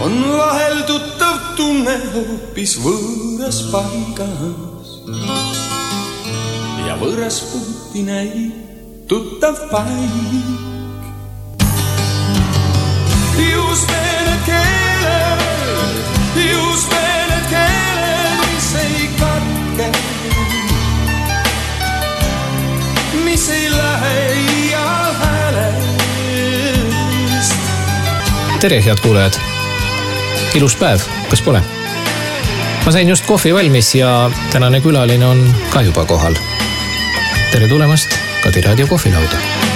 on vahel tuttav tunne hoopis võõras paigas ja võõras puuti näib tuttav paik. Just need keeled, mis ei katke, mis ei lähe iial häälest. Tere, head kuulajad! Ilus päev, kas pole? Ma sain just kohvi valmis ja tänane külaline on ka juba kohal. Tere tulemast Kadi Raadio kohvilauda.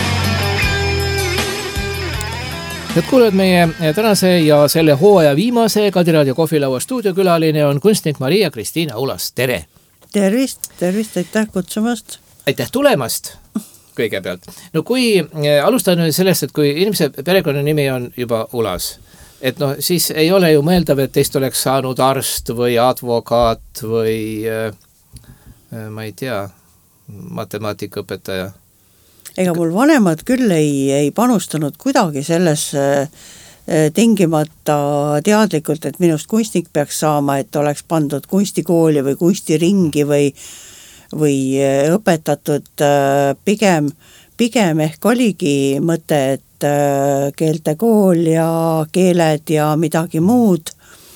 Head kuulajad, meie tänase ja selle hooaja viimase Kadi Raadio kohvilaua stuudiokülaline on kunstnik Maria-Kristiina Ulas. Tere! Tervist, aitäh kutsumast! Aitäh tulemast kõigepealt. No kui alustan sellest, et kui inimese perekonnanimi on juba Ulas, et no siis ei ole ju mõeldav, et teist oleks saanud arst või advokaat või ma ei tea, matemaatikaõpetaja. Ega mul vanemad küll ei panustanud kuidagi sellesse tingimata teadlikult, et minust kunstnik peaks saama, et oleks pandud kunstikooli või kunstiringi või õpetatud pigem ehk oligi mõte, et keeltekool ja keeled ja midagi muud,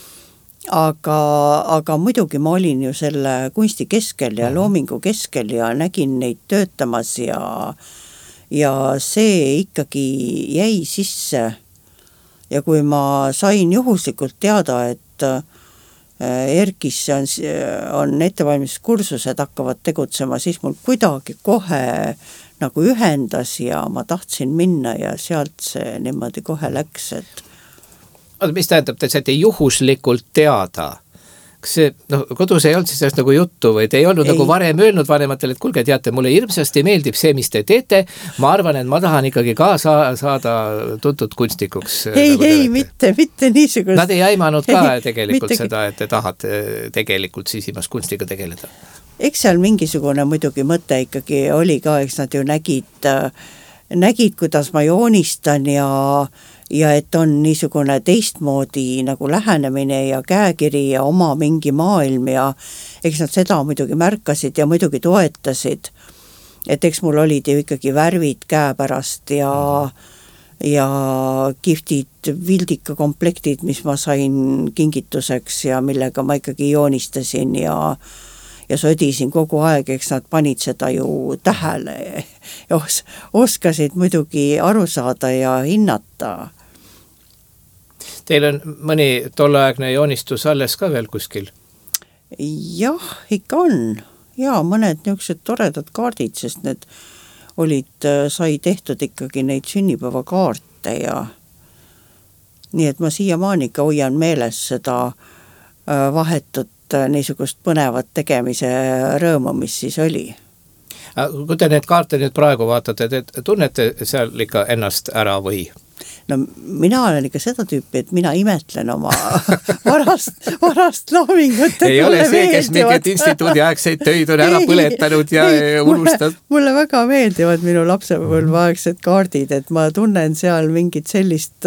aga muidugi ma olin ju selle kunsti keskel ja loomingu keskel ja nägin neid töötamas ja see ikkagi jäi sisse. Ja kui ma sain juhuslikult teada, et Erkis on ettevalmistuskursused hakkavad tegutsema, siis mul kuidagi kohe nagu ühendas ja ma tahtsin minna ja sealt see niimoodi kohe läks, et... Mis tähendab, te saite juhuslikult teada? Kas see, kodus ei olnud siis sellest nagu juttu või te ei olnud nagu varem öelnud vanematele, et kuulge, teate, mulle hirmsasti meeldib see, mis te teete, ma arvan, et ma tahan ikkagi ka saada tuntud kunstnikuks. Ei, mitte niisugust. Nad ei aimanud ka tegelikult seda, et te tahate tegelikult siisimas kunstiga tegeleda. Eks seal mingisugune muidugi mõte ikkagi oli ka, eks nad ju nägid, kuidas ma joonistan ja et on niisugune teistmoodi nagu lähenemine ja käekiri ja oma mingi maailm ja eks nad seda muidugi märkasid ja muidugi toetasid. Et eks mul olid ju ikkagi värvid käepärast ja kihvtid vildikakomplektid, mis ma sain kingituseks ja millega ma ikkagi joonistasin ja södisin kogu aeg, eks nad panid seda ju tähele ja oskasid muidugi aru saada ja hinnata. Teil on mõni tolleaegne joonistus alles ka veel kuskil? Jah, ikka on. Ja mõned niisugused toredad kaardid, sest need sai tehtud ikkagi neid sünnipäevakaarte ja nii, et ma siiamaani ikka hoian meeles seda vahetut niisugust põnevat tegemise rõõmu, mis siis oli. Kui te need kaarte nüüd praegu vaatate, te tunnete seal ikka ennast ära või? No mina olen ikka seda tüüpi, et mina imetlen oma varast loomingut. Ei ole see, kes mingit instituudi aegseid töid on ära põletanud ja unustad. Mulle väga meeldivad minu lapsepõlveaegsed kaardid, et ma tunnen seal mingit sellist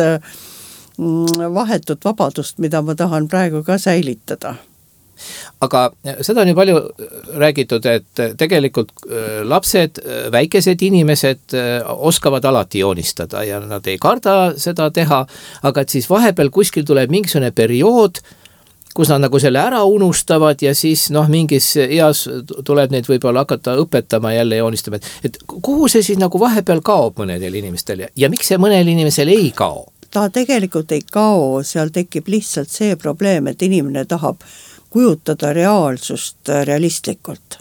vahetut vabadust, mida ma tahan praegu ka säilitada. Aga seda on ju palju räägitud, et tegelikult lapsed, väikesed inimesed oskavad alati joonistada ja nad ei karda seda teha, aga et siis vahepeal kuskil tuleb mingisugune periood, kus nad nagu selle ära unustavad ja siis mingis eas tuleb neid võib-olla hakata õpetama jälle joonistama. Et kuhu see siis nagu vahepeal kaob mõnedel inimestel ja miks see mõnel inimesel ei kao? Ta tegelikult ei kao, seal tekib lihtsalt see probleem, et inimene tahab kujutada reaalsust realistlikult.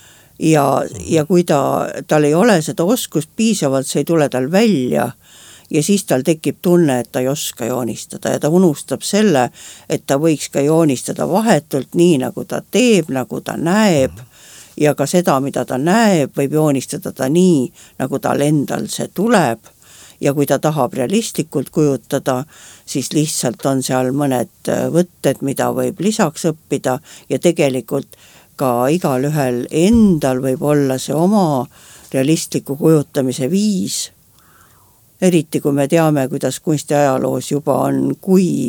Ja kui tal ei ole seda oskust piisavalt, see ei tule tal välja ja siis tal tekib tunne, et ta ei oska joonistada ja ta unustab selle, et ta võiks ka joonistada vahetult nii, nagu ta teeb, nagu ta näeb ja ka seda, mida ta näeb, võib joonistada ta nii, nagu tal endal see tuleb. Ja kui ta tahab realistlikult kujutada, siis lihtsalt on seal mõned võtted, mida võib lisaks õppida ja tegelikult ka igal ühel endal võib olla see oma realistliku kujutamise viis. Eriti kui me teame, kuidas kunstiajaloos juba on, kui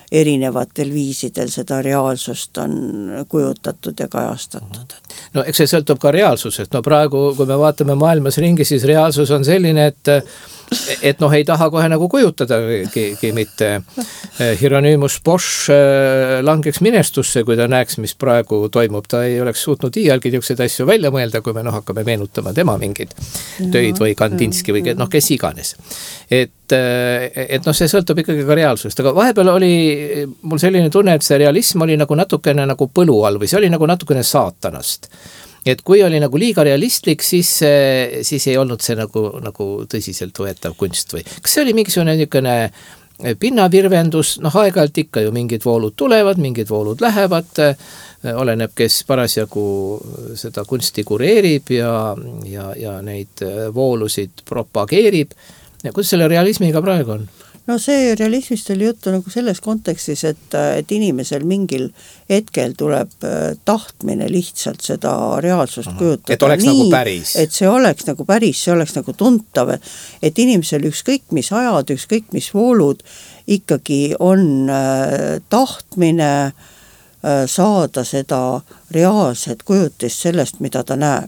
erinevatel viisidel seda reaalsust on kujutatud ja kajastatud. No eks see sõltub ka reaalsusest, no praegu kui me vaatame maailmas ringi, siis reaalsus on selline, et noh, ei taha kohe nagu kujutadagi mitte. Hieronymus Bosch langeks minestusse, kui ta näeks, mis praegu toimub, ta ei oleks suutnud iialgi niisuguseid asju välja mõelda, kui me hakkame meenutama tema mingeid töid või Kandinski või kes iganes. Et see sõltub ikkagi ka reaalsusest, aga vahepeal oli mul selline tunne, et see realism oli nagu natukene nagu põlu all või see oli nagu natukene saatanast. Et kui oli nagu liiga realistlik, siis ei olnud see nagu tõsiselt võetav kunst või. Kas see oli mingisugune niisugune pinnavirvendus, aeg-ajalt ikka ju mingid voolud tulevad, mingid voolud lähevad, oleneb, kes parasjagu seda kunsti kureerib ja neid voolusid propageerib. Ja kuidas selle realismiga praegu on? No see realismist oli juttu nagu selles kontekstis, et inimesel mingil hetkel tuleb tahtmine lihtsalt seda reaalsust kujutada. Et oleks nagu päris. Et see oleks nagu päris, see oleks nagu tuntav, et inimesel ükskõik mis ajad, ükskõik mis voolud ikkagi on tahtmine saada seda reaalset kujutist sellest, mida ta näeb.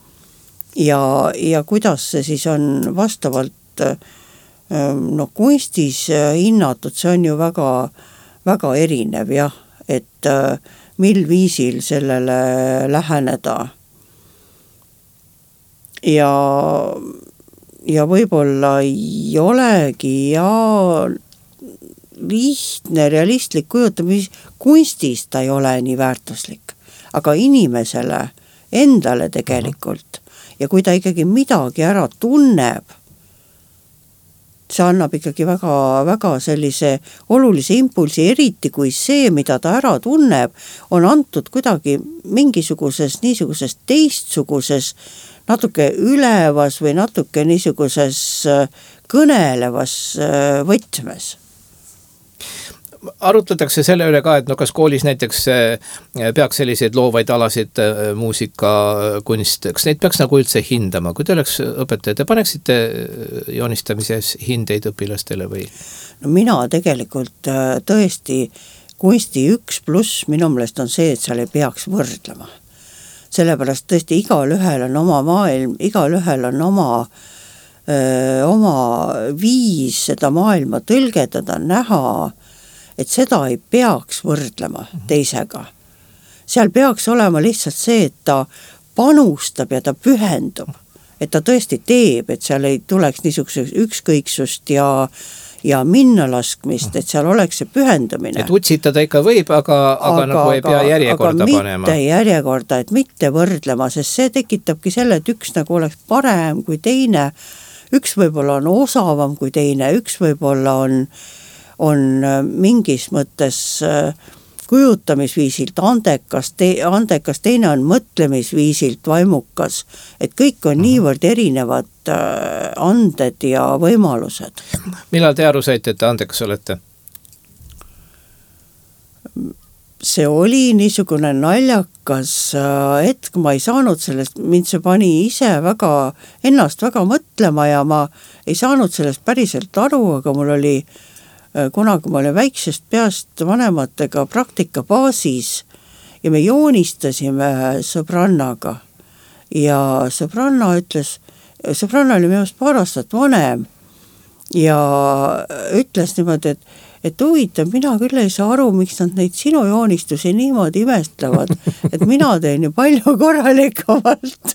Ja kuidas see siis on vastavalt kunstis hinnatud, see on ju väga, väga erinev jah, et mil viisil sellele läheneda. Ja võib-olla ei olegi lihtne, realistlik kujutamis, kunstis ta ei ole nii väärtuslik, aga inimesele endale tegelikult ja kui ta ikkagi midagi ära tunneb, see annab ikkagi väga, väga sellise olulise impulsi, eriti kui see, mida ta ära tunneb, on antud kuidagi mingisuguses niisuguses teistsuguses, natuke ülevas või natuke niisuguses kõnelevas võtmes. Arutletakse selle üle ka, et kas koolis näiteks peaks selliseid loovaid alasid muusikakunst, kas neid peaks nagu üldse hindama, kui te oleks õpetaja, te paneksite joonistamises hindeid õpilastele või? No mina tegelikult tõesti kunsti 1+ minu meelest on see, et seal ei peaks võrdlema. Sellepärast tõesti igal ühel on oma maailm, igal ühel on oma viis seda maailma tõlgedada, näha, et seda ei peaks võrdlema teisega. Seal peaks olema lihtsalt see, et ta panustab ja ta pühendub, et ta tõesti teeb, et seal ei tuleks niisuguseks ükskõiksust ja minna laskmist, et seal oleks see pühendumine. Et utsitada ikka võib, aga nagu ei pea järjekorda panema. Mitte järjekorda, et mitte võrdlema, sest see tekitabki selle, et üks nagu oleks parem kui teine, üks võib-olla on osavam kui teine, üks võib-olla on mingis mõttes kujutamisviisilt andekas, teine on mõtlemisviisilt vaimukas, et kõik on niivõrd erinevad anded ja võimalused. Millal te aru saite, et andekas olete? See oli niisugune naljakas hetk, ma ei saanud sellest, mind see pani ise ennast väga mõtlema ja ma ei saanud sellest päriselt aru, aga mul oli kunagi ma olin väiksest peast vanematega praktikabaasis ja me joonistasime sõbrannaga ja sõbranna oli minust paar aastat vanem ja ütles niimoodi, et huvitav, mina küll ei saa aru, miks nad neid sinu joonistusi niimoodi imestlevad, et mina teen ju palju korralikumalt.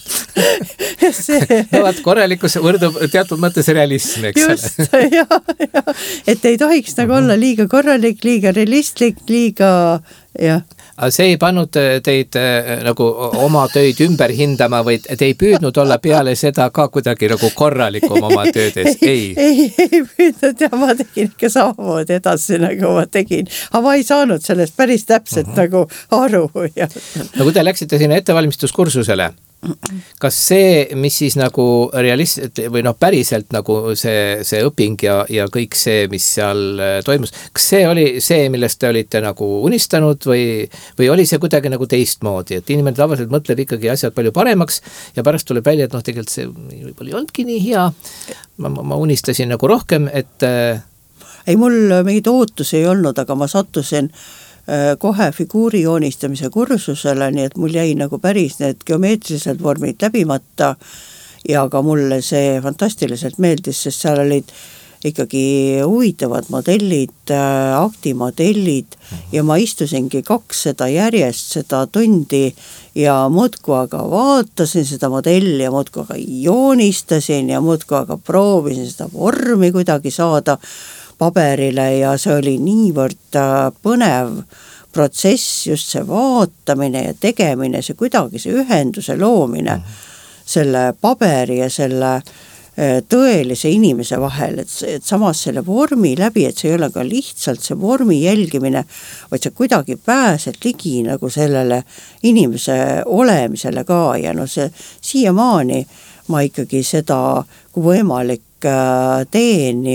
No, korralikkus võrdub teatud mõttes realism, eks ole. Just, ja. Et ei tohiks nagu olla liiga korralik, liiga realistlik, liiga, jah. Aga see ei pannud teid nagu oma töid ümber hindama või te ei püüdnud olla peale seda ka kuidagi nagu korralikum oma töödes? Ei püüdnud ja ma tegin ikka samamoodi edasi, nagu ma tegin. Aga ma ei saanud sellest päris täpselt nagu aru. Ja. No kui te läksite sinna ettevalmistuskursusele, kas see, mis siis nagu või päriselt nagu see õping ja kõik see, mis seal toimus, kas see oli see, millest te olite nagu unistanud või oli see kuidagi nagu teistmoodi, et inimene tavaliselt mõtleb ikkagi asjad palju paremaks ja pärast tuleb välja, et tegelikult see võib-olla ei olnudki nii hea, ma unistasin nagu rohkem, et ei, mul mingid ootusi ei olnud, aga ma sattusin kohe figuuri joonistamise kursusele, nii et mul jäi nagu päris need geomeetrilised vormid läbimata ja ka mulle see fantastiliselt meeldis, sest seal olid ikkagi huvitavad modellid, aktimodellid ja ma istusingi 2 seda järjest seda tundi ja muudkui aga vaatasin seda modelli ja muudkui aga joonistasin ja muudkui aga proovisin seda vormi kuidagi saada paberile ja see oli niivõrd põnev protsess, just see vaatamine ja tegemine, see kuidagi see ühenduse loomine selle paberi ja selle tõelise inimese vahel, et samas selle vormi läbi, et see ei ole ka lihtsalt see vormi jälgimine, vaid sa kuidagi pääsed ligi nagu sellele inimese olemisele ka ja no see siiamaani ma ikkagi seda, kui võimalik teen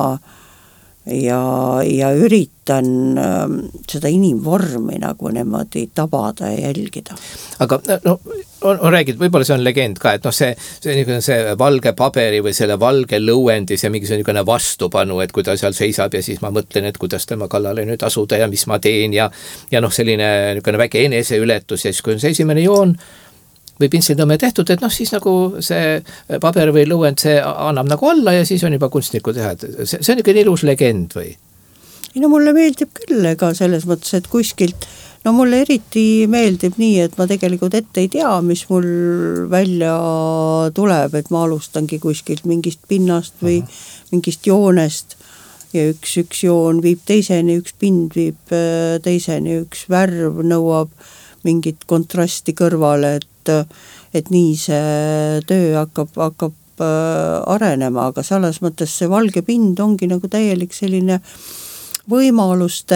ja üritan seda inimvormi nagu niimoodi tabada ja jälgida. Aga no, on räägid, võib-olla see on legend ka, et noh, see valge paberi või selle valge lõuendis ja mingisugune vastupanu, et kui ta seal seisab ja siis ma mõtlen, et kuidas tema kallale nüüd asuda ja mis ma teen ja noh, selline väike eneseületus ja siis kui on see esimene joon või pintslitõmme tehtud, et noh, siis nagu see paber või lõuend, see annab nagu alla ja siis on juba kunstniku teha, et see on ikka ilus legend või? No mulle meeldib küll, ega selles mõttes, et kuskilt, no mulle eriti meeldib nii, et ma tegelikult ette ei tea, mis mul välja tuleb, et ma alustangi kuskilt mingist pinnast või mingist joonest ja üks joon viib teiseni, üks pind viib teiseni, üks värv nõuab mingit kontrasti kõrvale, et nii see töö hakkab arenema, aga selles mõttes see valge pind ongi nagu täielik selline võimaluste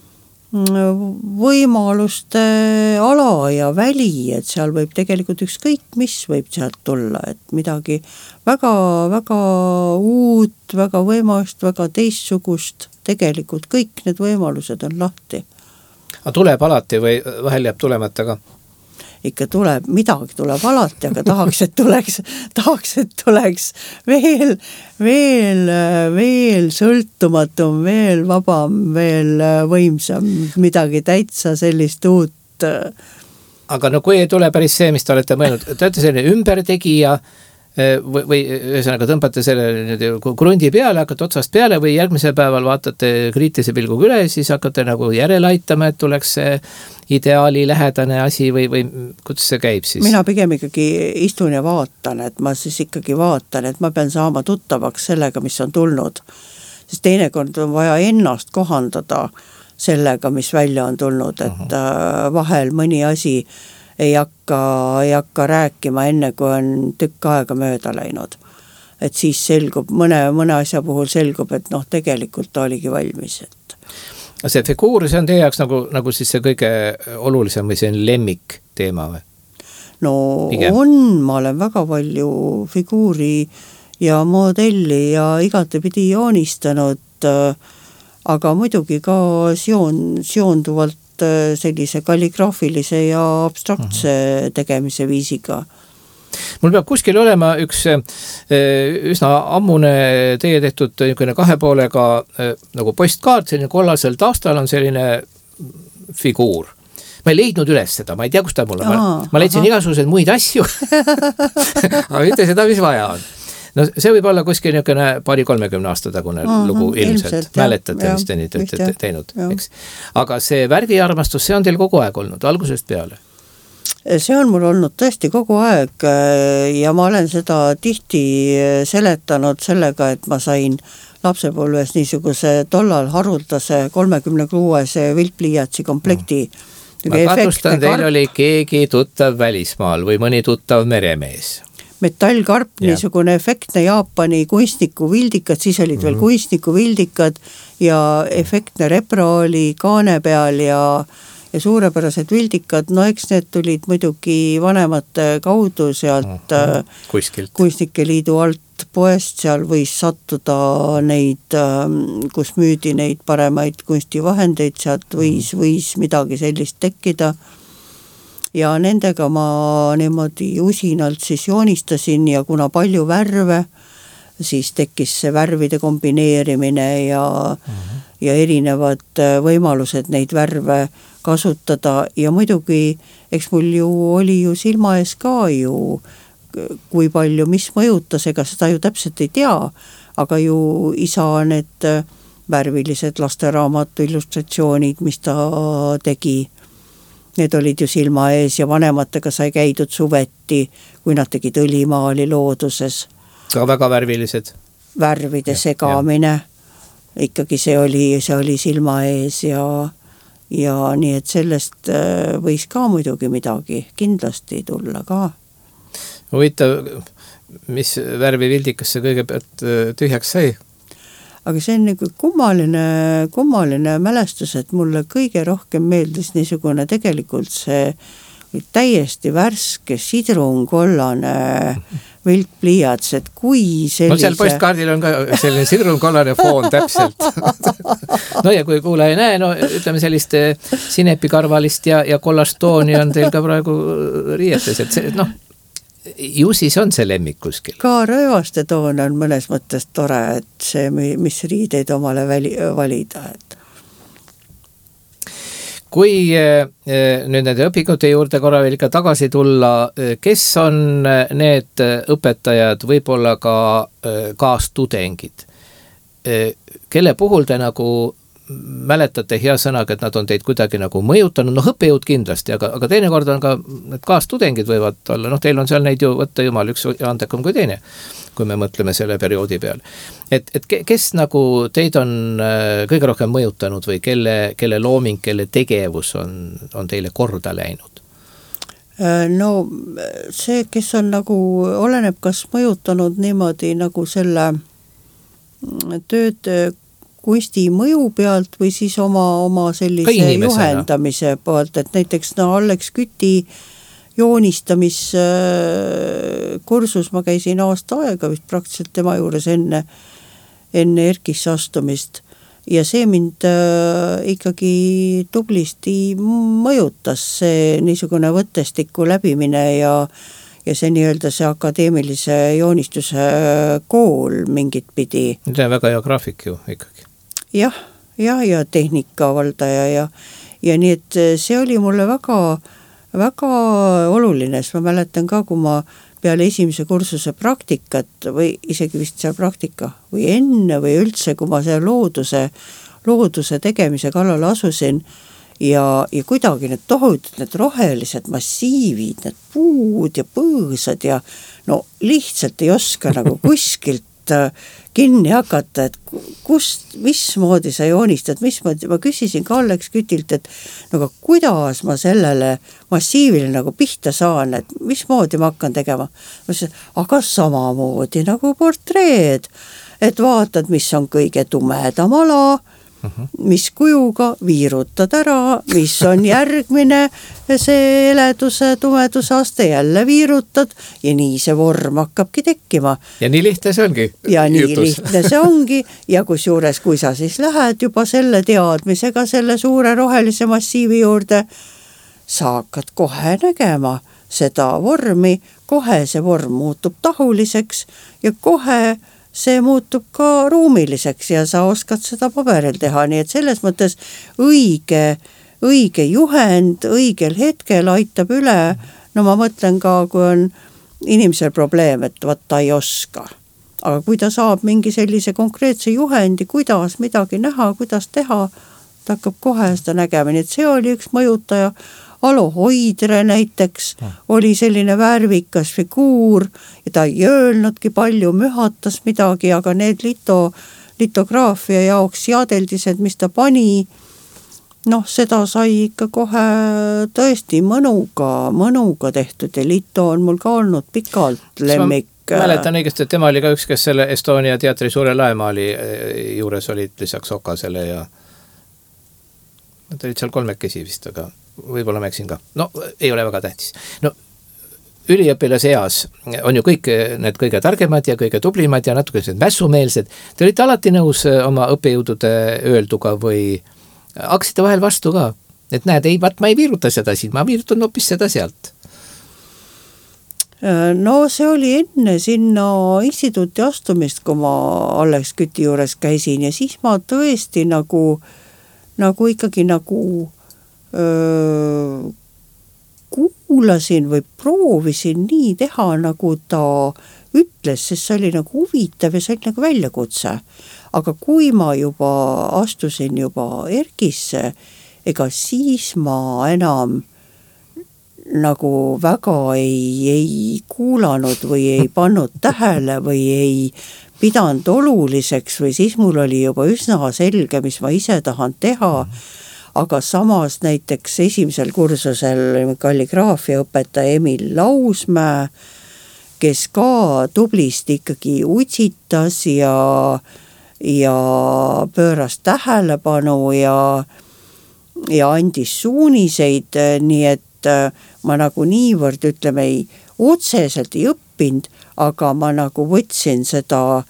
ala ja väli, et seal võib tegelikult ükskõik mis võib sealt tulla, et midagi väga uut, väga võimalust, väga teistsugust, tegelikult kõik need võimalused on lahti. Aga tuleb alati või vahel jääb tulemata ka? Ikka tuleb, midagi tuleb alati, aga tahaks, et tuleks veel sõltumatum, veel vabam, veel võimsam, midagi täitsa sellist uut. Aga no kui ei tule päris see, mis te olete mõelnud, te olete selline ümbertegija või ühesõnaga tõmbate selle krundi peale, hakkate otsast peale või järgmisel päeval vaatate kriitilise pilguga üle, siis hakkate nagu järele aitama, et tuleks see ideaali lähedane asi või kuidas see käib siis? Mina pigem ikkagi istun ja vaatan, et ma siis ikkagi vaatan, et ma pean saama tuttavaks sellega, mis on tulnud. Sest teinekord on vaja ennast kohandada sellega, mis välja on tulnud, et vahel mõni asi ei hakka rääkima enne, kui on tükk aega mööda läinud. Et siis selgub, mõne asja puhul selgub, et noh, tegelikult ta oligi valmis. Et. See figuur, see on teie jaoks nagu siis see kõige olulisem või see on lemmik teema või? No ma olen väga palju figuuri ja modelli ja igatepidi joonistanud, aga muidugi ka seonduvalt sellise kalligraafilise ja abstraktse tegemise viisiga. Mul peab kuskil olema üks üsna ammune teie tehtud 2 poolega nagu postkaart, selline kollasel taustal on selline figuur. Ma ei leidnud üles seda, ma ei tea, kus ta mul on. Ma leidsin igasuguseid muid asju, aga mitte seda, mis vaja on. No see võib olla kuskil niisugune 20-30 aasta tagune lugu ilmselt. Mäletate, mis te nüüd teinud. Eks? Aga see värviarmastus, see on teil kogu aeg olnud, algusest peale? See on mul olnud tõesti kogu aeg ja ma olen seda tihti seletanud sellega, et ma sain lapsepõlves niisuguse tollal haruldase 36 viltpliiatsi komplekti. Ma katustan, teil oli keegi tuttav välismaal või mõni tuttav meremees. Metallkarp, niisugune efektne Jaapani kunstniku vildikad, siis olid veel kunstniku vildikad ja efektne repro oli kaane peal ja suurepärased vildikad, no eks need tulid muidugi vanemate kaudu sealt kunstnike liidu alt poest, seal võis sattuda neid, kus müüdi neid paremaid kunstivahendeid, sealt võis midagi sellist tekkida. Ja nendega ma niimoodi usinalt siis joonistasin ja kuna palju värve, siis tekkis see värvide kombineerimine ja erinevad võimalused neid värve kasutada ja muidugi, eks mul ju oli ju silma ees ka ju, kui palju, mis mõjutas, ega seda ju täpselt ei tea, aga ju isa need värvilised lasteraamatu illustratsioonid, mis ta tegi, need olid ju silma ees ja vanematega sai käidud suveti, kui nad tegid õlimaali looduses. Ka väga värvilised. Värvide segamine, ikkagi see oli silma ees ja nii, et sellest võis ka muidugi midagi kindlasti tulla ka. Huvitav, mis värvi vildikas see kõigepealt tühjaks sai? Aga see on nagu kummaline mälestus, et mulle kõige rohkem meeldis niisugune tegelikult see täiesti värske sidrunkollane viltpliiats, et kui sellise... No seal postkaardil on ka selline sidrunkollane foon täpselt. No ja kui kuule ei näe, no ütleme sellist sinepikarvalist ja kollast tooni on teil ka praegu riietes, et see, noh, ju siis on see lemmik kuskil. Ka röövaste toon on mõnes mõttes tore, et see, mis riideid omale valida. Et. Kui nüüd nende õpikute juurde korra veel ikka tagasi tulla, kes on need õpetajad, võib-olla ka kaastudengid, kelle puhul te nagu mäletate hea sõnaga, et nad on teid kuidagi nagu mõjutanud, noh õppejõud kindlasti, aga teinekord on ka need kaastudengid võivad olla, noh teil on seal neid ju võtta jumal üks andekam kui teine, kui me mõtleme selle perioodi peal. Et kes nagu teid on kõige rohkem mõjutanud või kelle looming, kelle tegevus on teile korda läinud? No see, kes on nagu, oleneb kas mõjutanud niimoodi nagu selle tööd kunsti mõju pealt või siis oma sellise juhendamise poolt, et näiteks Alex Küti joonistamiskursus ma käisin aasta aega vist praktiliselt tema juures enne Erkisse astumist ja see mind ikkagi tublisti mõjutas, see niisugune võttestiku läbimine ja see nii-öelda see akadeemilise joonistuse kool mingit pidi. See on väga hea graafik ju ikkagi. Ja tehnika valdaja ja nii, et see oli mulle väga, väga oluline, sest ma mäletan ka, kui ma peale esimese kursuse praktikat või isegi vist seal praktika või enne või üldse, kui ma seal looduse tegemise kallal asusin ja kuidagi need tohutud, need rohelised massiivid, need puud ja põõsad ja no lihtsalt ei oska nagu kuskilt kinni hakata, et mismoodi sa joonistad, mismoodi, ma küsisin ka Alex Kütilt, et aga kuidas ma sellele massiivile nagu pihta saan, et mismoodi ma hakkan tegema. Ma ütlesin, aga samamoodi nagu portreed, et vaatad, mis on kõige tumedam ala, mis kujuga viirutad ära, mis on järgmine see heleduse, tumeduse aste, jälle viirutad ja nii see vorm hakkabki tekkima. Ja nii lihtne see ongi. Ja nii lihtne see ongi ja kusjuures, kui sa siis lähed juba selle teadmisega selle suure rohelise massiivi juurde, sa hakkad kohe nägema seda vormi, kohe see vorm muutub tahuliseks ja kohe see muutub ka ruumiliseks ja sa oskad seda paberil teha, nii et selles mõttes õige juhend õigel hetkel aitab üle, no ma mõtlen ka, kui on inimesel probleem, et ta ei oska, aga kui ta saab mingi sellise konkreetse juhendi, kuidas midagi näha, kuidas teha, ta hakkab kohe seda nägema, nii et see oli üks mõjutaja. Alo Hoidre näiteks oli selline värvikas figuur ja ta ei öelnudki palju, mühatas midagi, aga need litograafia jaoks seadeldised, mis ta pani, noh, seda sai ikka kohe tõesti mõnuga tehtud ja lito on mul ka olnud pikalt lemmik. Ma mäletan õigesti, et tema oli ka üks, kes selle Estonia teatri suure laemaali juures olid lisaks Okasele ja nad olid seal kolmekesi vist, aga võib-olla ma eksin ka. No, ei ole väga tähtis. No, üliõpilase eas on ju kõik need kõige targemad ja kõige tublimad ja natuke mässumeelsed. Te olite alati nõus oma õppejõudude öelduga või hakkasite vahel vastu ka? Et näed, ma ei viiruta seda siin, ma viirutan hoopis seda sealt. No see oli enne sinna instituuti astumist, kui ma Alex Küti juures käisin ja siis ma tõesti nagu ikkagi kuulasin või proovisin nii teha, nagu ta ütles, sest see oli nagu huvitav ja see oli nagu väljakutse. Aga kui ma juba astusin juba Ergisse, ega siis ma enam nagu väga ei kuulanud või ei pannud tähele või ei pidanud oluliseks või siis mul oli juba üsna selge, mis ma ise tahan teha, aga samas näiteks esimesel kursusel kalligraafia õpetaja Emil Lausmäe, kes ka tublisti ikkagi utsitas ja pööras tähelepanu ja andis suuniseid, nii et ma nagu niivõrd, ütleme, otseselt ei õppinud, aga ma nagu võtsin seda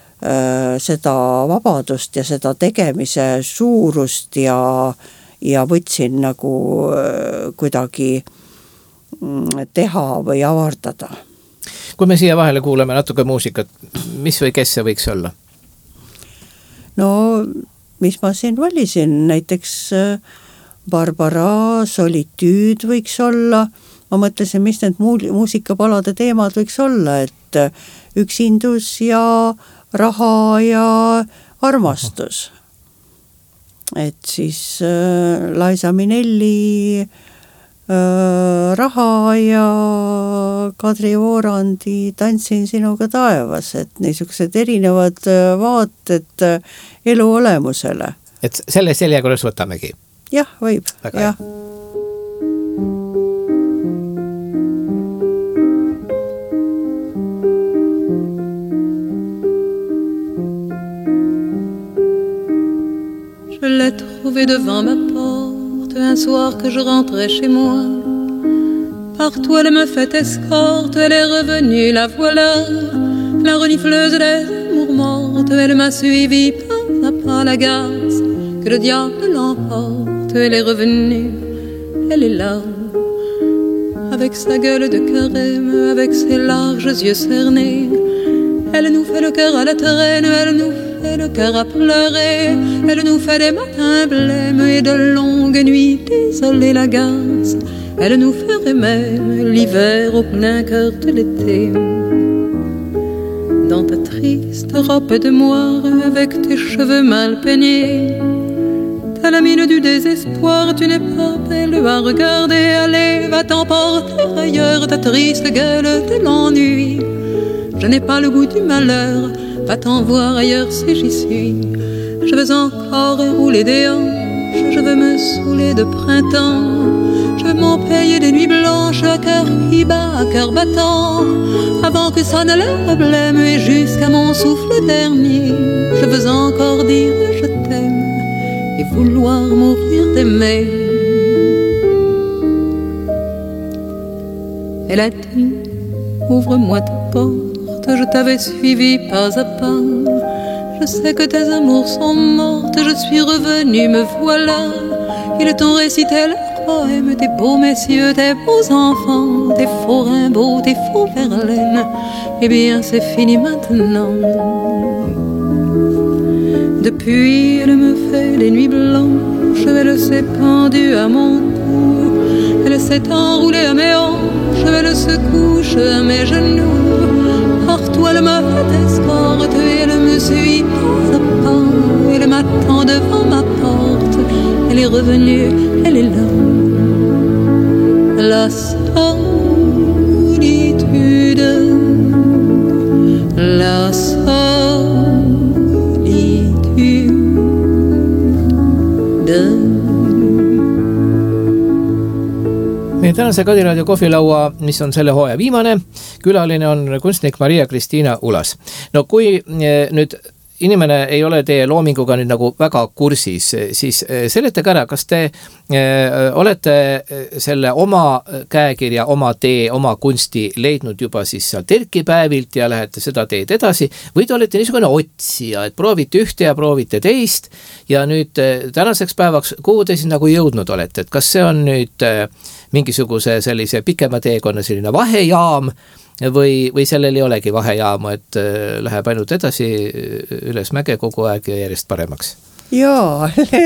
vabadust ja seda tegemise suurust ja võtsin nagu kuidagi teha või avardada. Kui me siia vahele kuuleme natuke muusikat, mis või kes see võiks olla? No, mis ma siin valisin, näiteks Barbara Solitude võiks olla. Ma mõtlesin, mis need muusikapalade teemad võiks olla, et üksindus ja raha ja armastus. Et siis Liza Minnelli raha ja Kadri Voorandi Tantsin sinuga taevas, et niisugused erinevad vaated elu olemusele. Et selle järjekorras võtamegi? Jah, võib. Jah. Je l'ai trouvé devant ma porte un soir que je rentrais chez moi. Partout elle me fait escorte, elle est revenue, la voilà, la renifleuse des amours mortes. Elle m'a suivi pas à pas, la garce, que le diable l'emporte. Elle est revenue, elle est là, avec sa gueule de carême, avec ses larges yeux cernés. Elle nous fait le cœur à la traîne, elle nous fait le cœur à pleurer. Elle nous fait des matins blêmes et de longues nuits désolées, la garce. Elle nous ferait même l'hiver au plein cœur de l'été. Dans ta triste robe de moire, avec tes cheveux mal peignés, t'as la mine du désespoir, tu n'es pas belle à regarder. Allez, va t'emporter ailleurs, ta triste gueule de l'ennui. Je n'ai pas le goût du malheur, va t'en voir ailleurs si j'y suis. Je veux encore rouler des hanches, je veux me saouler de printemps. Je veux m'en payer des nuits blanches, à cœur qui bat, à cœur battant. Avant que sonne le blême et jusqu'à mon souffle dernier, je veux encore dire je t'aime et vouloir mourir d'aimer. Elle a dit, ouvre-moi ta porte, je t'avais suivi pas à pas. Je sais que tes amours sont mortes, je suis revenue, me voilà. Ils t'ont récité leur poème, tes beaux messieurs, tes beaux enfants, tes faux rimbaud, tes faux Verlaine. Eh bien c'est fini maintenant. Depuis elle me fait les nuits blanches, elle s'est pendue à mon cou. Elle s'est enroulée à mes hanches, elle se couche à mes genoux. Partout elle me fait escorte, elle me suit pas à pas. Elle m'attend devant ma porte, elle est revenue, elle est là. La solitude, la solitude. Meie tänase Kadiraadio kohvilaua, mis on selle hooaja viimane, külaline on kunstnik Maria-Kristiina Ulas. No kui nüüd inimene ei ole teie loominguga nüüd nagu väga kursis, siis seletage ära, kas te olete selle oma käekirja, oma tee, oma kunsti leidnud juba siis seal terkipäevilt ja lähete seda teed edasi või te olete niisugune otsija, et proovite ühte ja proovite teist ja nüüd tänaseks päevaks, kuhu te siis nagu jõudnud olete, et kas see on nüüd mingisuguse sellise pikema teekonna selline vahejaam või sellel ei olegi vahejaama, et läheb ainult edasi üles mäge kogu aeg ja järjest paremaks? Jaa,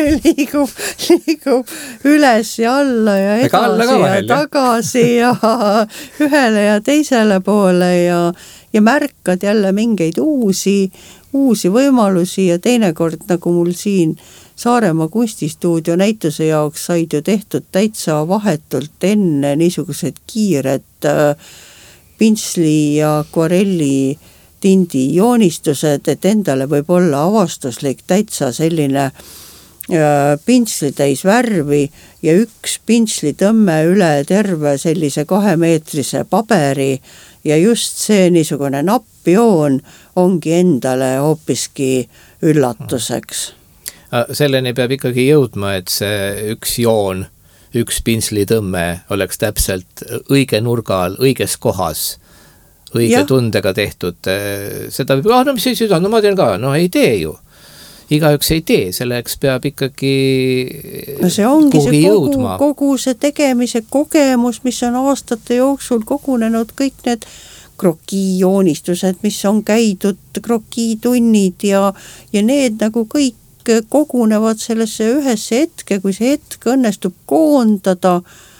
liigub üles ja alla ja edasi ja tagasi ja ühele ja teisele poole ja märkad jälle mingeid uusi võimalusi ja teinekord nagu mul siin Saaremaa kunstistuudio näituse jaoks said ju tehtud täitsa vahetult enne niisugused kiired pintsli ja akvarelli tindi joonistused, et endale võib olla avastuslik täitsa selline pintsli täis värvi ja üks pintslitõmme üle terve sellise 2-meetrise paberi ja just see niisugune napp joon ongi endale hoopiski üllatuseks. Selleni peab ikkagi jõudma, et see üks joon, üks pinslitõmme oleks täpselt õige nurgal, õiges kohas, õige tundega tehtud. Seda võib, mis ei süda, no ma tean ka, no ei tee ju. Igaüks ei tee, selleks peab ikkagi see ongi see kogu see tegemise kogemus, mis on aastate jooksul kogunenud, kõik need krokijoonistused, mis on käidud, krokitunnid ja need nagu kõik kogunevad sellesse ühesse hetke, kui see hetk õnnestub koondada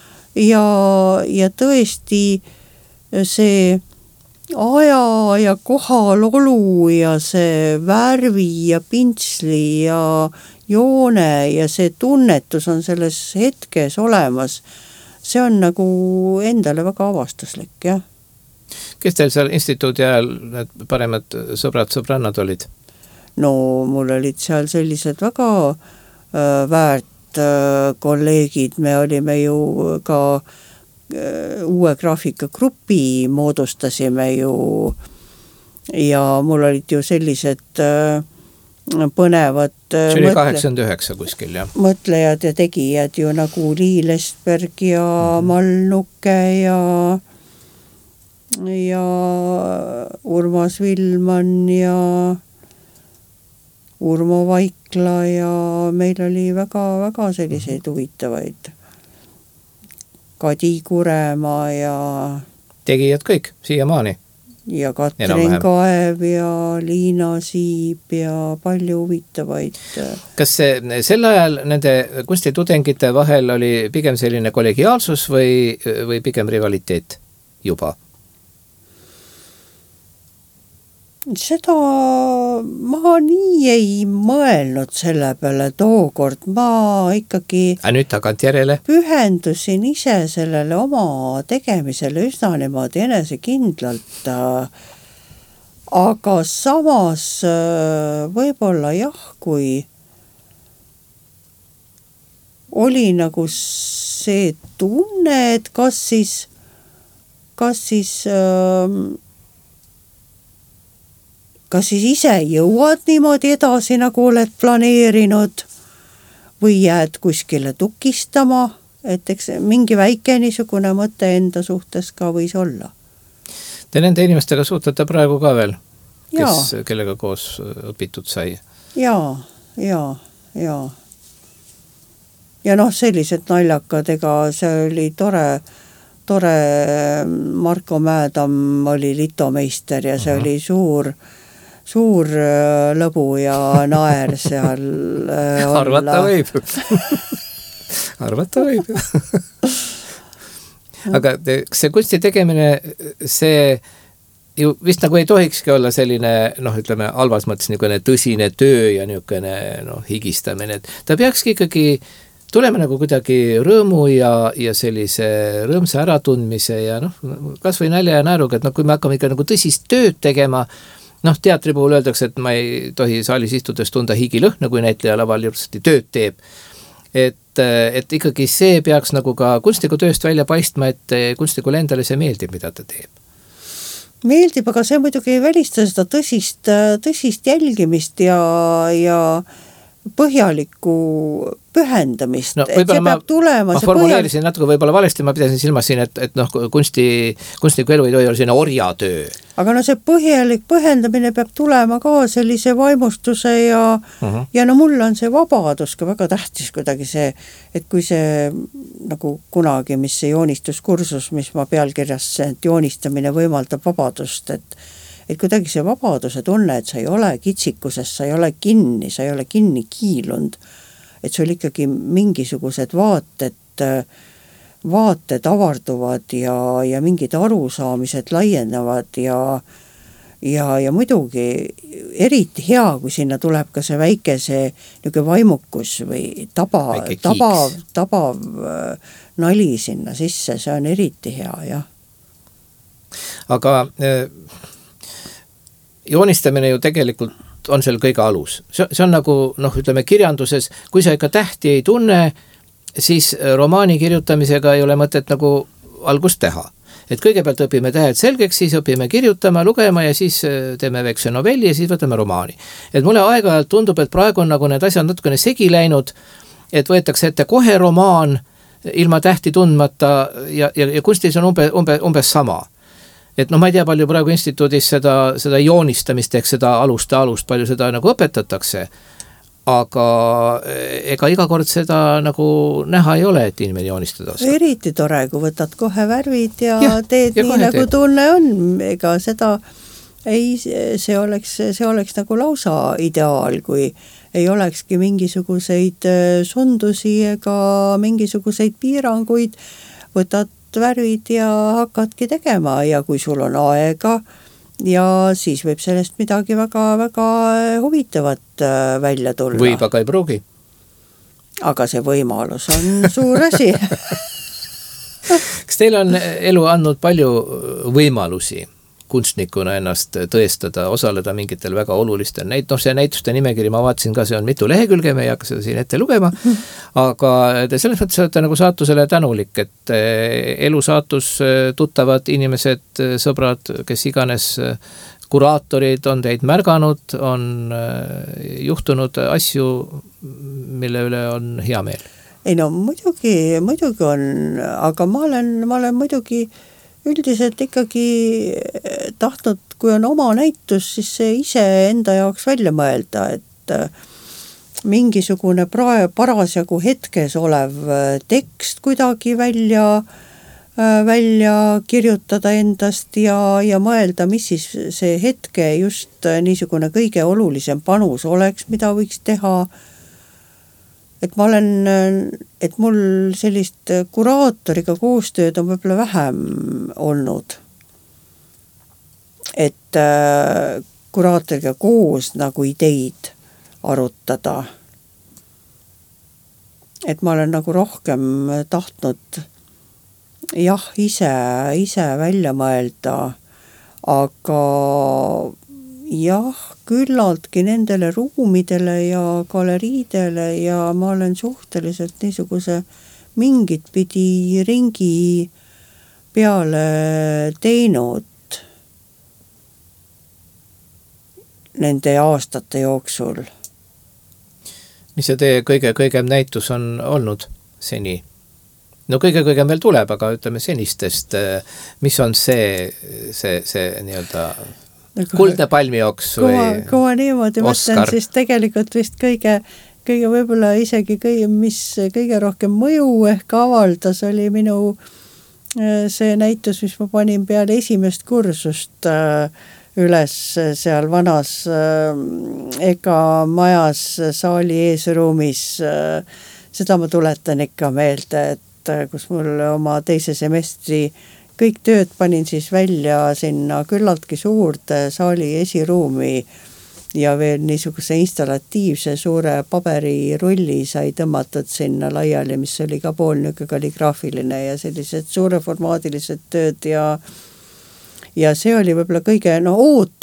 ja tõesti see aja ja kohalolu ja see värvi ja pintsli ja joone ja see tunnetus on selles hetkes olemas. See on nagu endale väga avastuslik, jah. Kes teil seal instituudi ajal need paremad sõbrad-sõbrannad olid? No mul olid seal sellised väga väärt kolleegid, me olime ju ka uue graafikagrupi moodustasime ju ja mul olid ju sellised põnevad see oli 89 kuskil, jah. Mõtlejad ja tegijad ju nagu Liil Esberg ja Malnuke ja Urmas Villman ja Urmo Vaikla ja meil oli väga selliseid huvitavaid. Kadi Kuremaa ja tegijad kõik, siiamaani. Ja Katrin Kaev ja Liina Siib ja palju huvitavaid. Kas sel ajal nende kunstitudengite vahel oli pigem selline kollegiaalsus või pigem rivaliteet juba? Seda ma nii ei mõelnud selle peale tookord, ma ikkagi nüüd tagantjärele? Pühendusin ise sellele oma tegemisele üsna niimoodi enesekindlalt, aga samas võib-olla jah, kui oli nagu see tunne, et kas siis ise jõuad niimoodi edasi, nagu oled planeerinud või jääd kuskile tukistama, et eks mingi väike niisugune mõte enda suhtes ka võis olla. Te nende inimestega suhtlete praegu ka veel, kellega koos õpitud sai? Ja noh, sellised naljakad, ega see oli tore Marko Mäetam oli litomeister ja see oli suur lõbu ja naer seal Arvata võib. Aga see kunsti tegemine, see ju vist nagu ei tohikski olla selline, ütleme, halvas mõttes niisugune tõsine töö ja niisugune higistamine. Ta peakski ikkagi tuleme nagu kuidagi rõõmu ja sellise rõõmsa äratundmise ja kas või nalja ja naeruga, et kui me hakkame ikka nagu tõsist tööd tegema, teatri puhul öeldakse, et ma ei tohi saalis istudes tunda higilõhna, kui näitleja laval just tööd teeb. Et ikkagi see peaks nagu ka kunstniku tööst välja paistma, et kunstnikule endale see meeldib, mida ta teeb. meeldib, aga see muidugi ei välista seda tõsist jälgimist ja põhjalikku pühendamist, et see peab tulema. Ma formuleerisin natuke võib-olla valesti, ma pidasin silmas siin, et kunstniku elu ei tohi olla selline orjatöö. Aga no see põhjalik pühendamine peab tulema ka sellise vaimustuse ja no mul on see vabadus ka väga tähtis kuidagi see, et kui see nagu kunagi, mis see joonistuskursus, mis ma pealkirjasin, et joonistamine võimaldab vabadust, et kuidagi see vabaduse tunne, et sa ei ole kitsikuses, sa ei ole kinni kiilund, et sul ikkagi mingisugused vaated avarduvad ja mingid arusaamised laienavad ja muidugi eriti hea, kui sinna tuleb ka see väike see niisugune vaimukus või tabav nali sinna sisse, see on eriti hea, jah. Aga joonistamine ju tegelikult on seal kõige alus. See on nagu, ütleme kirjanduses, kui sa ikka tähti ei tunne, siis romaani kirjutamisega ei ole mõtet nagu algust teha. Et kõigepealt õpime tähed selgeks, siis õpime kirjutama, lugema ja siis teeme väikse novelli ja siis võtame romaani. Et mulle aeg-ajalt tundub, et praegu on nagu need asjad natukene segi läinud, et võetakse ette kohe romaan ilma tähti tundmata ja kunstis on umbes sama. Et ma ei tea, palju praegu instituudis seda joonistamist ehk seda alust, palju seda nagu õpetatakse, aga ega iga kord seda nagu näha ei ole, et inimene joonistada oskab. Eriti tore, kui võtad kohe värvid ja teed nii nagu tunne on, ega seda see oleks nagu lausa ideaal, kui ei olekski mingisuguseid sundusi ega mingisuguseid piiranguid, võtad värvid ja hakkadki tegema ja kui sul on aega ja siis võib sellest midagi väga-väga huvitavat välja tulla. Võib, aga ei pruugi. Aga see võimalus on suur asi. Kas teil on elu andnud palju võimalusi kunstnikuna ennast tõestada, osaleda mingitel väga olulistel see näituste nimekiri, ma vaatasin ka, see on mitu lehekülge, me ei hakka seda siin ette lugema, aga te selles mõttes olete nagu saatusele tänulik, et elu saatus, tuttavad inimesed, sõbrad, kes iganes kuraatorid on teid märganud, on juhtunud asju, mille üle on hea meel. Ei no muidugi on, aga ma olen muidugi üldiselt ikkagi tahtnud, kui on oma näitus, siis see ise enda jaoks välja mõelda, et mingisugune parasjagu hetkes olev tekst kuidagi välja kirjutada endast ja mõelda, mis siis see hetke just niisugune kõige olulisem panus oleks, mida võiks teha. Et mul sellist kuraatoriga koostööd on võib-olla vähem olnud. Et kuraatoriga koos nagu ideid arutada. Et ma olen nagu rohkem tahtnud ise välja mõelda, aga küllaltki nendele ruumidele ja galeriidele ja ma olen suhteliselt niisuguse mingit pidi ringi peale teinud nende aastate jooksul. Mis see teie kõigem näitus on olnud seni? No kõige veel tuleb, aga ütleme senistest, mis on see nii-öelda kuldne palmijooks või Koha niimoodi Oscar? Mõtlen, siis tegelikult vist kõige võib-olla isegi mis kõige rohkem mõju ehk avaldas oli minu see näitus, mis ma panin peale esimest kursust üles seal vanas ega majas saali eesruumis. Seda ma tuletan ikka meelde, et kus mul oma teise semestri kõik tööd panin siis välja sinna küllaltki suurde saali esiruumi ja veel niisuguse installatiivse suure paberirulli sai tõmmatud sinna laiali, mis oli ka poolnüke kalligraafiline ja sellised suureformaadilised tööd ja see oli võib-olla kõige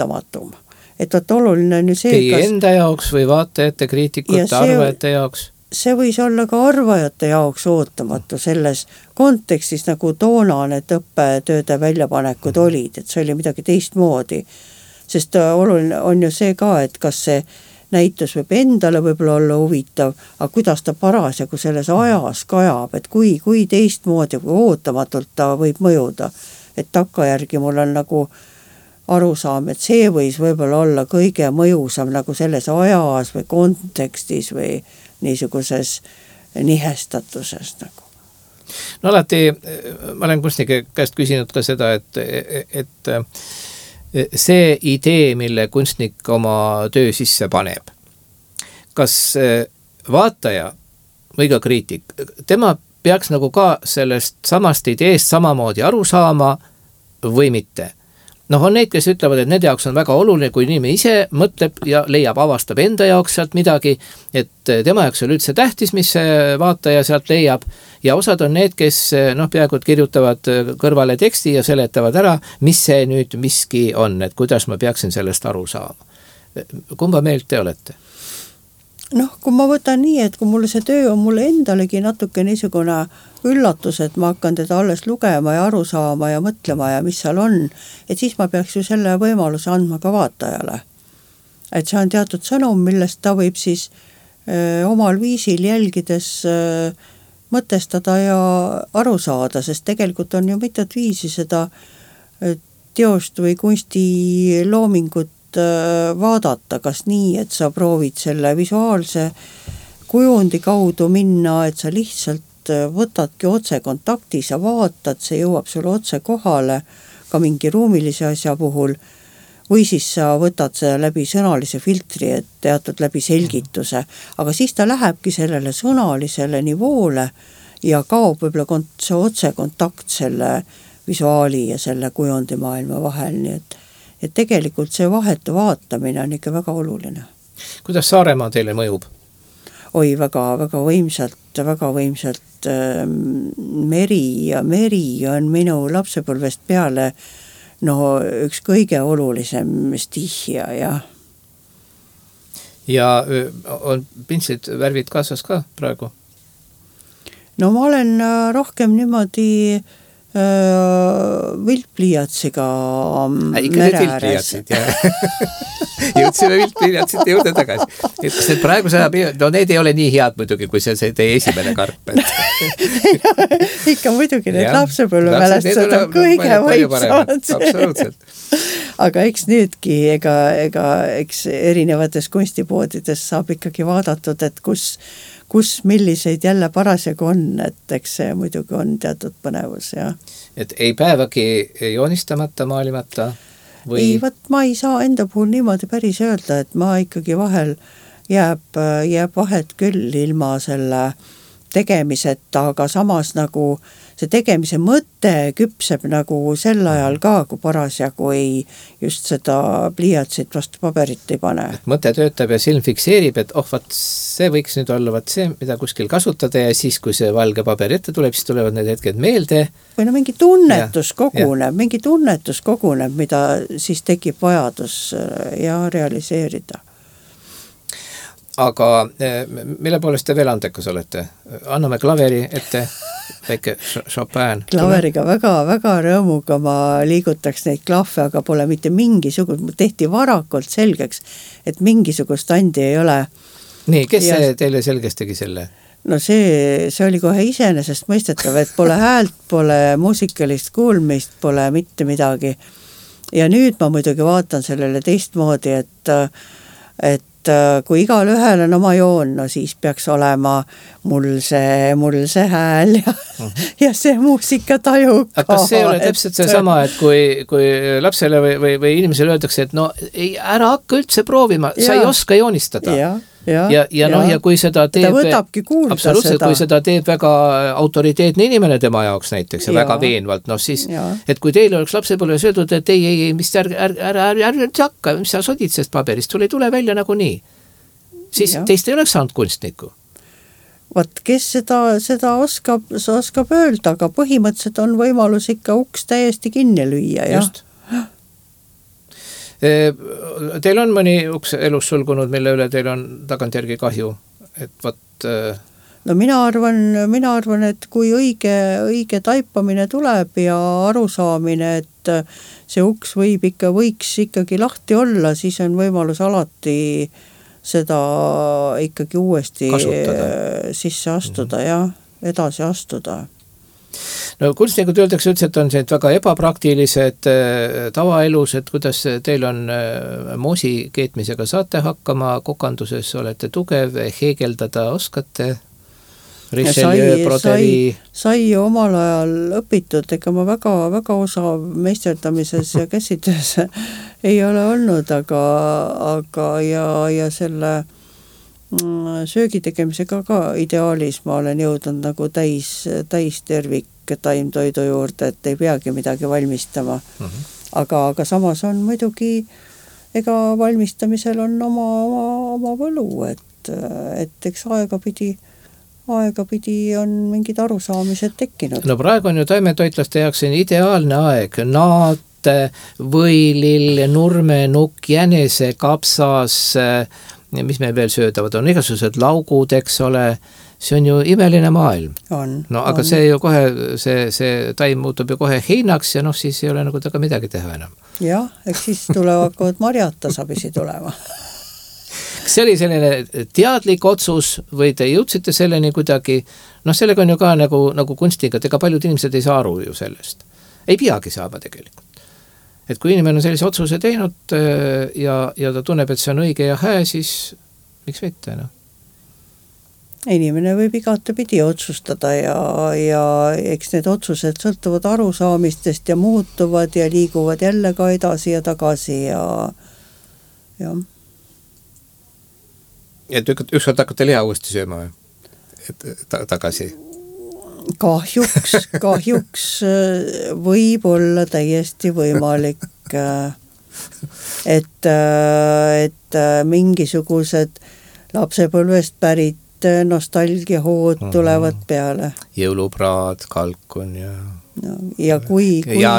ootamatum. Et oluline on ju see, teie enda jaoks või vaatajate, kriitikute, arvajate jaoks? see võis olla ka arvajate jaoks ootamatu selles kontekstis, nagu toona need õppetööde väljapanekud olid, et see oli midagi teistmoodi. Sest oluline on ju see ka, et kas see näitus võib endale võib-olla olla huvitav, aga kuidas ta parasjagu selles ajas kajab, et kui teistmoodi, kui ootamatult ta võib mõjuda. Et takkajärgi mul on nagu arusaam, et see võis võib-olla olla kõige mõjusam nagu selles ajas või kontekstis või niisuguses nihestatuses nagu. No alati, ma olen kunstnike käest küsinud ka seda, et see idee, mille kunstnik oma töö sisse paneb, kas vaataja või ka kriitik, tema peaks nagu ka sellest samast ideest samamoodi aru saama või mitte. On neid, kes ütlevad, et nende jaoks on väga oluline, kui inimene ise mõtleb ja leiab, avastab enda jaoks sealt midagi, et tema jaoks on üldse tähtis, mis vaataja sealt leiab, ja osad on need, kes peaaegu kirjutavad kõrvale teksti ja seletavad ära, mis see nüüd miski on, et kuidas ma peaksin sellest aru saama. Kumba meelt te olete? Kui ma võtan nii, et kui mulle see töö on mulle endalegi natuke niisugune üllatus, et ma hakkan teda alles lugema ja aru saama ja mõtlema ja mis seal on, et siis ma peaks ju selle võimaluse andma ka vaatajale. Et see on teatud sõnum, millest ta võib siis omal viisil jälgides mõtestada ja aru saada, sest tegelikult on ju mitut viisi seda teost või kunstiloomingut vaadata, kas nii, et sa proovid selle visuaalse kujundi kaudu minna, et sa lihtsalt võtadki otse kontakti, sa vaatad, see jõuab sulle otse kohale ka mingi ruumilise asja puhul, või siis sa võtad seda läbi sõnalise filtri, et teatud läbi selgituse, aga siis ta lähebki sellele sõnalisele nivoole ja kaob võib-olla see otse kontakt selle visuaali ja selle kujundimaailma vahel, nii et tegelikult see vahetu vaatamine on ikka väga oluline. Kuidas Saaremaa teile mõjub? Oi, väga võimsalt meri on minu lapsepõlvest peale üks kõige olulisem stihia, jah. Ja on pintslid värvid kaasas ka praegu? Ma olen rohkem niimoodi viltpliiatsiga mere ääres. Jõudsime viltpliiatsite juurde tagasi. Et kas need praegu need ei ole nii head muidugi, kui see teie esimene karp. Ikka muidugi need lapsepõlvemälestused on kõige võimsamad. Absoluutselt. Aga eks nüüdki, eks erinevates kunstipoodides saab ikkagi vaadatud, et kus milliseid jälle parasjagu on, et eks see muidugi on teatud põnevus, jah. Et ei päevagi joonistamata, maalimata? Ei, ma ei saa enda puhul niimoodi päris öelda, et ma ikkagi vahel jääb vahet küll ilma selle tegemiseta, aga samas nagu see tegemise mõte küpseb nagu sel ajal ka, kui parasjagu ei just seda pliiatsit vastu paberit ei pane. Et mõte töötab ja silm fikseerib, et see võiks nüüd olla see, mida kuskil kasutada ja siis, kui see valge paber ette tuleb, siis tulevad need hetked meelde. Või mingi tunnetus koguneb, mida siis tekib vajadus ja realiseerida. Aga mille poolest te veel andekas olete? Anname klaveri ette, väike Chopin. Klaveriga väga rõõmuga ma liigutaks neid klahve, aga pole mitte mingisugust, tehti varakult selgeks, et mingisugust andi ei ole. Nii, kes see teile selgeks tegi selle? See oli kohe iseenesest mõistetav, et pole häält, pole muusikalist kuulmist, pole mitte midagi. Ja nüüd ma muidugi vaatan sellele teistmoodi, et kui igal ühel on oma joon, siis peaks olema mul see hääl ja see muusika taju ka. Aga kas see ei ole täpselt see sama, et kui lapsele või inimesele öeldakse, et ei, ära hakka üldse proovima, sa ei oska joonistada. Ja kui seda teeb, absoluutselt, kui seda teeb väga autoriteetne inimene tema jaoks näiteks ja väga veenvalt, siis, et kui teil oleks lapsepõlves öeldud, et ei, mis ära hakka, mis sa sodid sest paberist, sul ei tule välja nagu nii, siis teist ei oleks saanud kunstniku. Kes seda oskab öelda, aga põhimõtteliselt on võimalus ikka uks täiesti kinni lüüa. Just. Teil on mõni uks elus sulgunud, mille üle teil on tagantjärgi kahju? et võt... No mina arvan, et kui õige taipamine tuleb ja arusaamine, et see uks võiks ikkagi lahti olla, siis on võimalus alati seda ikkagi uuesti sisse astuda ja edasi astuda. No kunstnikud öeldakse üldse, et on see väga ebapraktilised tavaelus, et kuidas teil on moosi keetmisega saate hakkama, kokanduses olete tugev, heegeldada oskate? Sai ju omal ajal õpitud, ega ma väga osav meisterdamises ja käsitöös ei ole olnud, aga ja selle söögi tegemisega ka ideaalis ma olen jõudnud nagu täis tervik taimtoidu juurde, et ei peagi midagi valmistama. Aga samas on muidugi, ega valmistamisel on oma võlu, et eks aegapidi on mingid arusaamised tekkinud. No praegu on ju taimetoitlaste jaoks ideaalne aeg, naat, võilill, nurmenukk, jänese, kapsas, mis meil veel söödavad, on igasugused laugud, eks ole, see on ju imeline maailm. Aga see ju kohe, see taim muutub ju kohe heinaks ja siis ei ole nagu taga midagi teha enam. Jah, eks siis tulevad marjad tasapisi tulema. Kas see oli selline teadlik otsus või te jõudsite selleni kuidagi, sellega on ju ka nagu kunstiga, et ega paljud inimesed ei saa aru ju sellest. Ei peagi saama tegelikult. Et kui inimene on sellise otsuse teinud ja ta tunneb, et see on õige ja hää, siis miks mitte, Inimene võib igatepidi otsustada ja eks need otsused sõltuvad arusaamistest ja muutuvad ja liiguvad jälle ka edasi ja tagasi ja. Et ükskord hakkate liha uuesti sööma või? Et tagasi? Kahjuks võib olla täiesti võimalik, et mingisugused lapsepõlvest pärit nostalgiahood tulevad peale. Jõulupraad, kalkun ja kui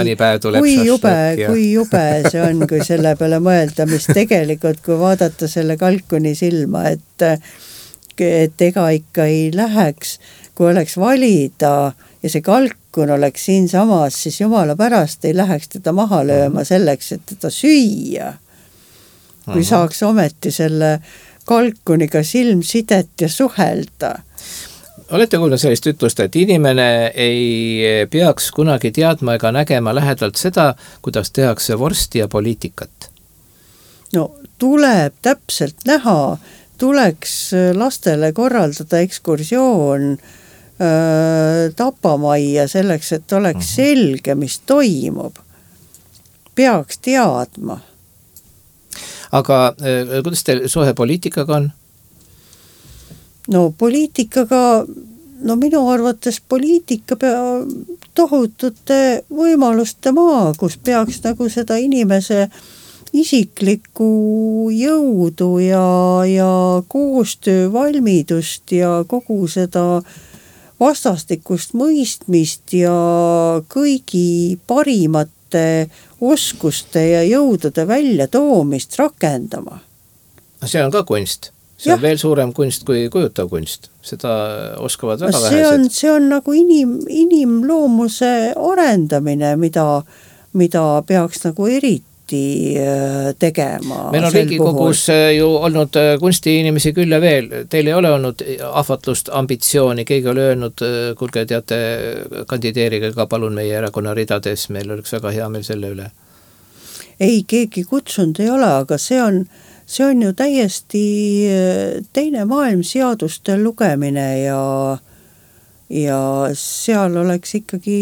jube see on, kui selle peale mõelda, mis tegelikult, kui vaadata selle kalkuni silma, et ega ikka ei läheks, kui oleks valida ja see kalkun oleks siin samas, siis jumala pärast ei läheks teda maha lööma selleks, et teda süüa. Kui saaks ometi selle kalkuniga silmsidet ja suhelda. Olete kuulnud sellist ütlust, et inimene ei peaks kunagi teadma ega nägema lähedalt seda, kuidas tehakse vorsti ja poliitikat? No tuleb täpselt näha, tuleks lastele korraldada ekskursioon tapamajja selleks, et oleks selge, mis toimub. Peaks teadma. Aga kuidas teil suhe poliitikaga on? No poliitikaga, minu arvates poliitika tohutute võimaluste maa, kus peaks nagu seda inimese isiklikku jõudu ja koostöövalmidust ja kogu seda vastastikust mõistmist ja kõigi parimate oskuste ja jõudude välja toomist rakendama. See on ka kunst. See on veel suurem kunst kui kujutav kunst. Seda oskavad väga vähesed. See on nagu inimloomuse arendamine, mida peaks nagu eriti tegema. Meil on Riigikogus ju olnud kunstiinimesi küll ja veel. Teil ei ole olnud ahvatlust, ambitsiooni. Keegi oli öelnud, kuulge, teate, kandideerige ka palun meie erakonna ridades. Meil oleks väga hea meel selle üle. Ei, keegi kutsunud ei ole, aga see on ju täiesti teine maailm, seaduste lugemine ja seal oleks ikkagi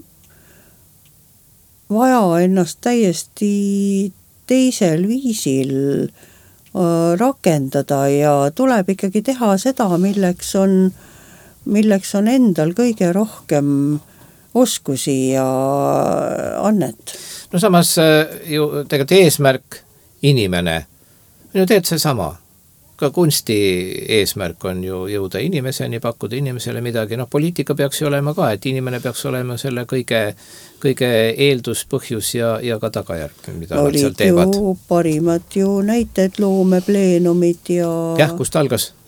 vaja ennast täiesti teisel viisil rakendada ja tuleb ikkagi teha seda, milleks on endal kõige rohkem oskusi ja annet. No samas ju tegelikult eesmärk inimene on ju teed see sama. Ka kunsti eesmärk on ju jõuda inimeseni, pakkuda inimesele midagi. Poliitika peaks ju olema ka, et inimene peaks olema selle kõige eeldus, põhjus ja ka tagajärg, mida nad seal teevad. Parimad ju näited, loomepleenumid ja... Kust algas?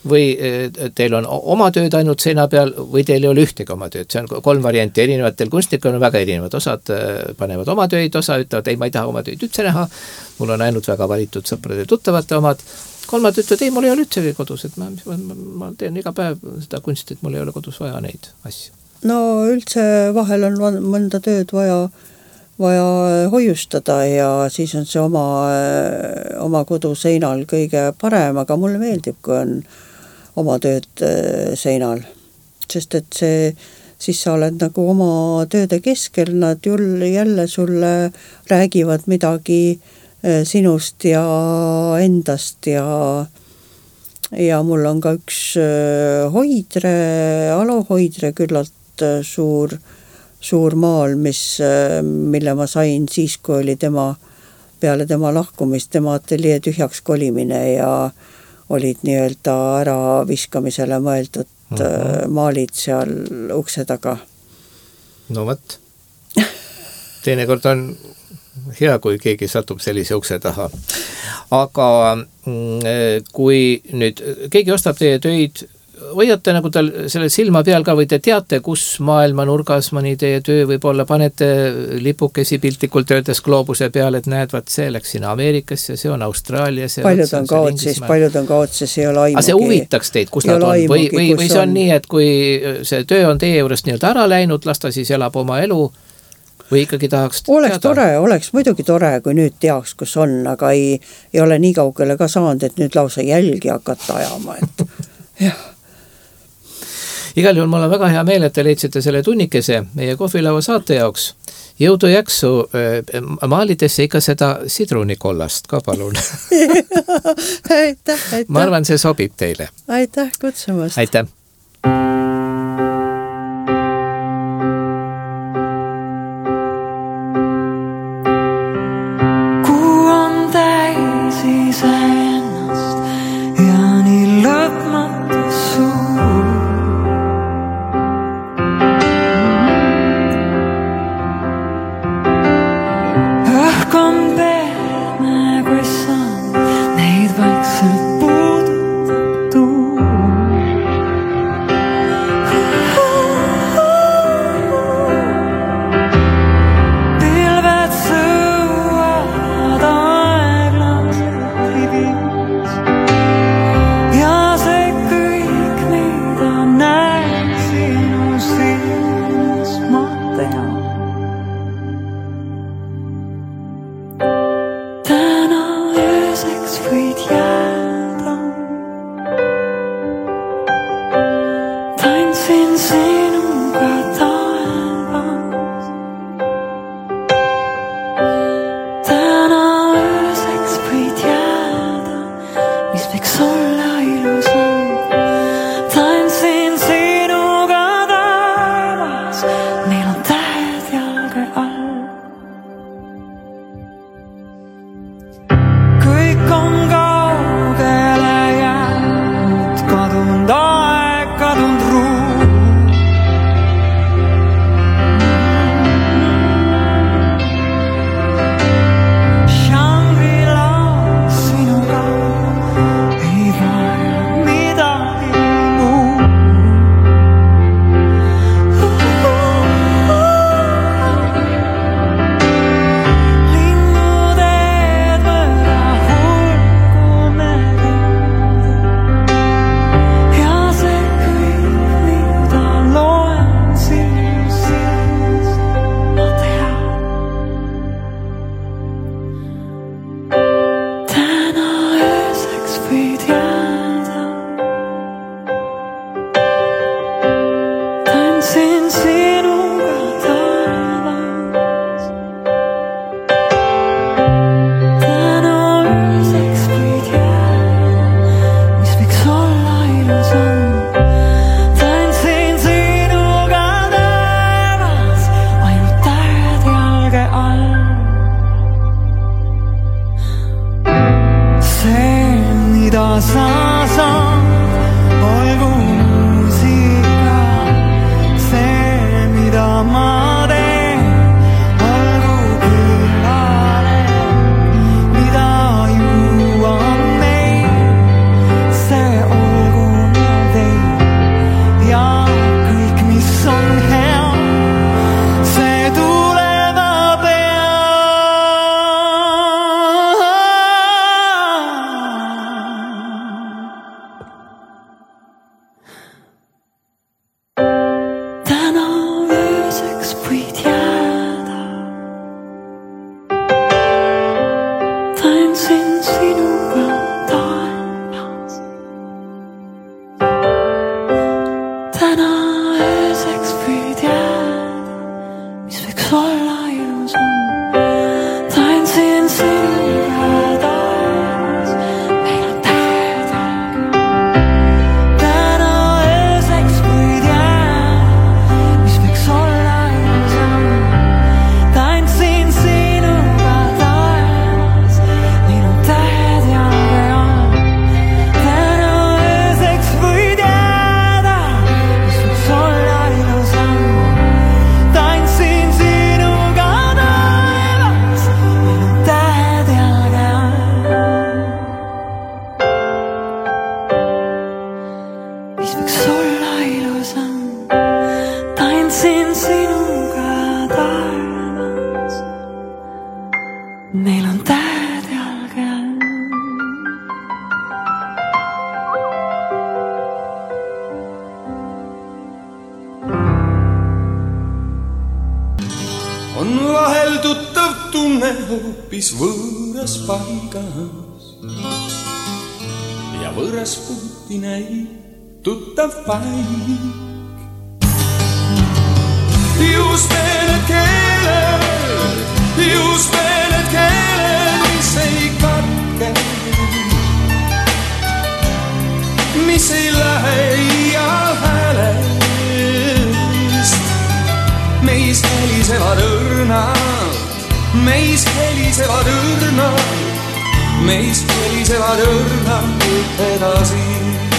või teil on oma tööd ainult seina peal või teil ei ole ühtegi oma tööd, see on 3 varianti, erinevatel kunstnikel on väga erinevad, osad panevad oma töid, osa ütlevad, ei, ma ei taha oma töid üldse näha, mul on ainult väga valitud sõprade tuttavate omad, 3 ütlevad, ei, mul ei ole üldse kodus, et ma teen iga päev seda kunsti, et mul ei ole kodus vaja neid asju. No üldse vahel on mõnda tööd vaja hoiustada ja siis on see oma kodu seinal kõige parem, aga mulle meeldib, kui on oma tööd seinal, sest et siis sa oled nagu oma tööde keskel, nad jälle sulle räägivad midagi sinust ja endast ja mul on ka üks alohoidre küllalt suur maal, mille ma sain siis, kui oli peale tema lahkumist, tema ateljee tühjaks kolimine ja olid nii-öelda ära viskamisele mõeldud maalid seal ukse taga. No võt. Teinekord on hea, kui keegi satub sellise ukse taha. Aga kui nüüd keegi ostab teie töid, hoiate nagu tal selle silma peal ka või te teate, kus maailma nurgas mõni teie töö võib olla, panete lipukesi piltlikult öeldes gloobuse peal, et näed, vaat see läks sinna Ameerikasse, see on Austraalias. Paljud on ka otses, ei ole aimugi. Aga see huvitaks teid, kus nad on? Või see on nii, et kui see töö on teie juurest nii-öelda ära läinud, las ta siis elab oma elu või ikkagi tahaks oleks muidugi tore, kui nüüd teaks, kus on, aga ei ole nii kaugele ka saanud, et nüüd lausa jälgi hakata ajama, et jah. Igal juhul mul on väga hea meel, et te leidsite selle tunnikese meie kohvilaua saate jaoks. Jõudu jaksu, maalidesse ikka seda sidrunikollast ka palun. Aitäh. Ma arvan, see sobib teile. Aitäh kutsumast. Aitäh. Kuu on täis iseennast ja nii lõpmatu suur. Olgu tantsin sinuga taevas. Täna ööseks võid jääda, mis võiks olla ilusam. Tantsin sinuga taevas, meil on tähed jalga. Täna ööseks võid jääda, mis võiks olla ilusam. Tantsin sinuga taevas, meil on tähed jalga. Täna ööseks võid jääda, mis võiks olla ilusam. Tantsin sinuga taevas, meil on tähed jalga. Mis võiks olla ilusam. Tantsin sinuga taevas, meil on tähed jalga. On vahel tuttav tunne hoopis võõras paigas ja võõras puuti näib tuttav paik. Just need keeled, mis ei katke, mis ei lähe iial häälest. Meis helisevad õrnad, meis helisevad õrnad, meis helisevad õrnad edasi.